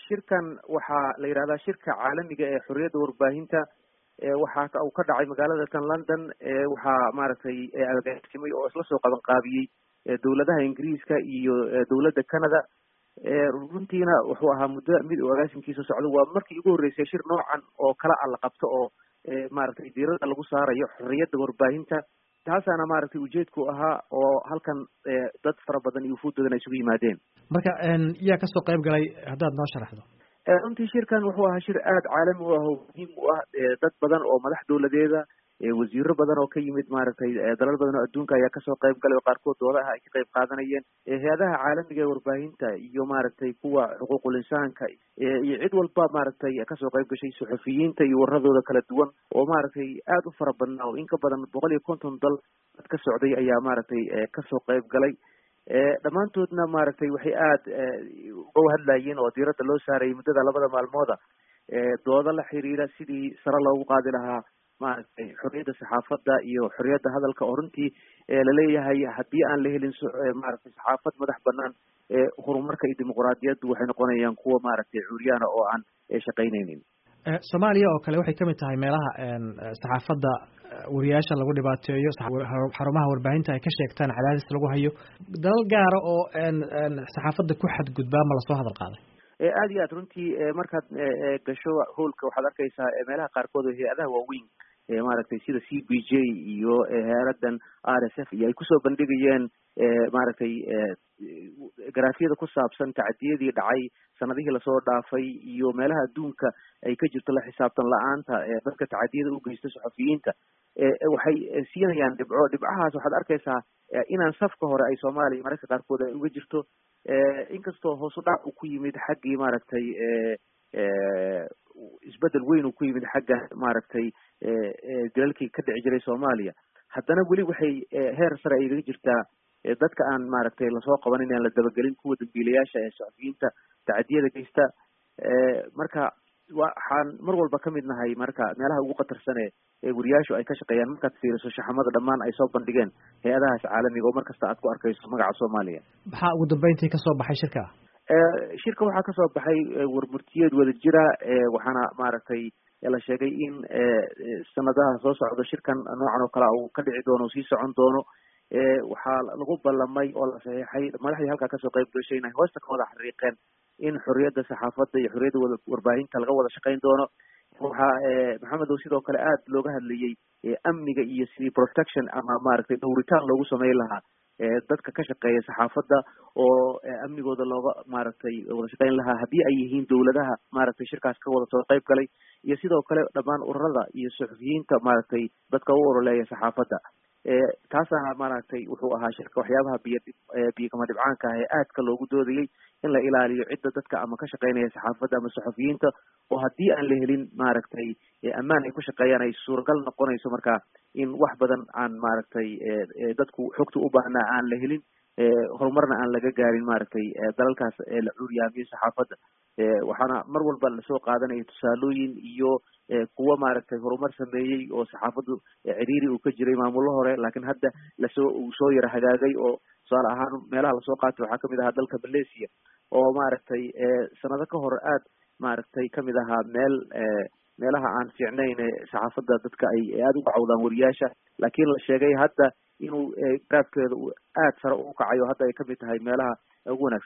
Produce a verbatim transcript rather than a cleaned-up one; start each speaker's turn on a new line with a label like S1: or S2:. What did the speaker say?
S1: shirkan waxaa la yidhahdaa shirka caalamiga ee xorriyadda warbaahinta waxaa uu ka dhacay magaalada tan london waxaa maaragtay agaasimay oo isla soo qaban qaabiyey dowladaha ingiriiska iyo dowladda canada runtiina wuxuu ahaa muddo mid uu agaasimkiisa socdo. waa markii ugu horreysay shir noocan oo kala a la qabto oo maaragtay diirada lagu saarayo xorriyadda warbaahinta, taasaana maaragtay ujeedku ahaa oo halkan dad fara badan iyo ufuudoodan ay isugu yimaadeen.
S2: marka yaa kasoo qayb galay haddaad noo sharaxdo?
S1: runtii shirkan wuxuu ahaa shir aada caalami u ah oo muhiim u ah dad badan oo madax dowladeeda, wasiiro badan oo ka yimid maaragtay dalal badan oo adduunka ayaa kasoo qayb galay oo qaarkood doodaha ay ka qayb qaadanayeen. hay-adaha caalamiga ee warbaahinta iyo maaragtay kuwa xuquuqul insaanka iyo cid walba maaragtay kasoo qayb gashay, suxufiyiinta iyo waradooda kala duwan oo maaragtay aada u fara badnaa oo in ka badan boqol iyo konton dal dad ka socday ayaa maaragtay kasoo qayb galay. dhammaantoodna maaragtay waxay aada uga hadlayeen oo diiradda loo saarayay muddada labada maalmooda dooda la xiriira sidii sare loogu qaadi lahaa maaragtay xorriyadda saxaafadda iyo xorriyadda hadalka oo runtii laleeyahay haddii aan la helin maaragtay saxaafad madax banaan horumarka iyo dimuquraadiyaddu waxay noqonayaan kuwa maaragtay cuuryaana oo aan shaqaynaynin.
S2: soomaaliya oo kale waxay kamid tahay meelaha saxaafadda wariyaasha lagu dhibaateeyo, xarumaha warbaahinta ay ka sheegtaan cadaadis lagu hayo. dalal gaara oo saxaafadda ku xadgudbaa ma lasoo hadal qaaday?
S1: aada iyo aad runtii markaad gasho howlka waxaad arkaysaa meelaha qaarkood oo hay-adaha waaweyn maaragtay sida c b j iyo hay-adan r s f iyo ay kusoo bandhigayeen maaragtay garaafyada ku saabsan tacadiyadii dhacay sanadihii lasoo dhaafay iyo meelaha adduunka ay ka jirto la xisaabtan la-aanta dadka tacadiyada u geysta saxafiyiinta, waxay siinayaan dhibco. dhibcahaas waxaad arkaysaa inaan safka hore ay soomaaliya mararka qaarkood ay uga jirto, inkastoo hoosu dhac uu ku yimid xaggii maaragtay isbedel weyn uu ku yimid xagga maaragtay dalalkii ka dhici jiray soomaaliya, haddana weli waxay heer sare ay igaga jirtaa dadka aan maaragtay lasoo qabanin aan la dabagelin, kuwa dambiilayaasha ee saxafiyiinta tacadiyada geysta. marka waxaan mar walba kamid nahay marka meelaha ugu khatarsan ee wariyaashu ay ka shaqeeyaan markaad fiiriso shaxamada dhammaan ay soo bandhigeen hay-adahaas caalamiga oo markasta aad ku arkayso magaca soomaaliya.
S2: maxaa ugu dambeyntii kasoo baxay shirka?
S1: shirka waxaa kasoo baxay warmurtiyeed wada jira, waxaana maaragtay la sheegay in sanadaha soo socdo shirkan noocan oo kale uu ka dhici doono, sii socon doono. waxaa lagu ballamay oo la saxiixay madaxdii halkaa kasoo qayb gashay inay hoosta ka wada xariiqeen in xorriyadda saxaafadda iyo xorriyadda wada warbaahinta laga wada shaqayn doono. waxaa maxamed oo sidoo kale aada looga hadlayey amniga iyo sidii protection ama maaragtay dhowritaan loogu sameyn lahaa dadka ka shaqeeya saxaafadda oo amnigooda looga maaragtay wada shaqayn lahaa haddii ay yihiin dowladaha maaragtay shirkaas ka wada soo qayb galay iyo sidoo kale dhammaan ururada iyo suxufiyiinta maaragtay dadka u ololeeya saxaafadda. taasaana maaragtay wuxuu ahaa shirka waxyaabaha biyo biyo kama dhibcaanka ah ee aadka loogu doodayey in la ilaaliyo cidda dadka ama ka shaqeynaya saxaafadda ama saxafiyiinta, oo haddii aan la helin maaragtay ammaan ay ku shaqeeyaan ay suuragal noqonayso marka in wax badan aan maaragtay dadku xogta u baahnaa aan la helin, horumarna aan laga gaarin maaragtay dalalkaas la curyaamiyo saxaafadda. waxaana mar walba lasoo qaadanaya tusaalooyin iyo kuwa maaragtay horumar sameeyey oo saxaafaddu ciriiri uu ka jiray maamulo hore, laakiin hadda lasoo uu soo yara hagaagay. oo tusaale ahaan meelaha lasoo qaatay waxaa kamid ahaa dalka Malaysia oo maaragtay sanado ka hor aad maaragtay kamid ahaa meel meelaha aan fiicnayn saxaafadda dadka ay aada uga cawdaan wariyaasha, laakiin la sheegay hadda inuu gaafkeeda aada sare u kacayo, hadda ay kamid tahay meelaha ugu wanaagsan.